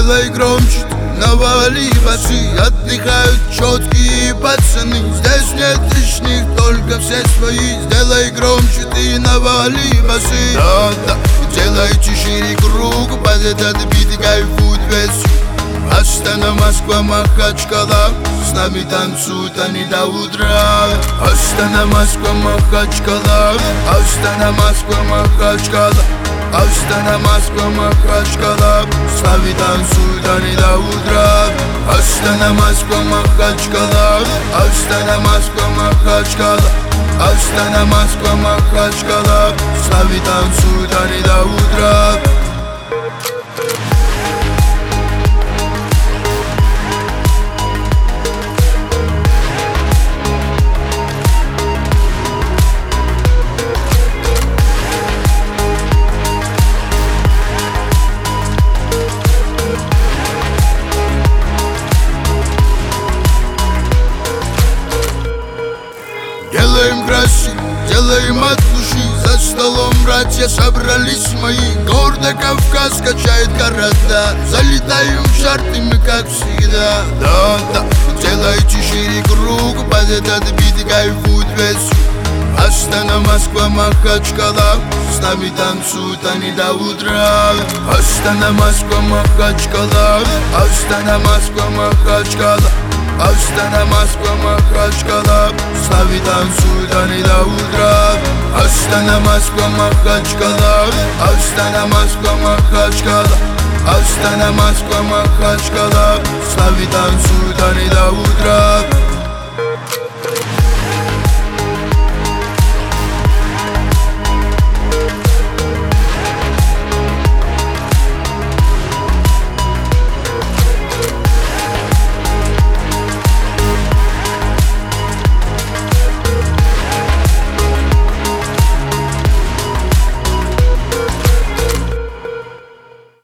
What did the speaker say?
Сделай громче, навали басы. Отдыхают четкие пацаны. Здесь нет лишних, только все свои. Сделай громче, ты навали басы. Да-да, делайте шире круг. Под этот бит кайфует весь. Астана, Москва, Махачкала. С нами танцуют они до утра. Астана, Москва, Махачкала. Астана, Москва, Махачкала. Астана, Москва, Махачкала. С нами танцуют они до утра. Астана, Москва, Махачкала. Астана, Москва, Махачкала. Астана, Москва, Махачкала. С нами танцуют они до утра. Делаем красиво, делаем от души. За столом братья собрались мои. Гордо Кавказ качает города. Залетаем в шарты мы как всегда. Да-да, делайте шире круг. Под этот бит кайфует весь. Астана, Москва, Махачкала. С нами танцуют они до утра. Астана, Москва, Махачкала. Астана, Москва, Махачкала. Астана, Москва, Махачкала. С нами танцуют они до утра. Астана, Москва, Махачкала. Астана, Москва, Махачкала. Астана, Москва, Махачкала. С нами танцуют они до утра.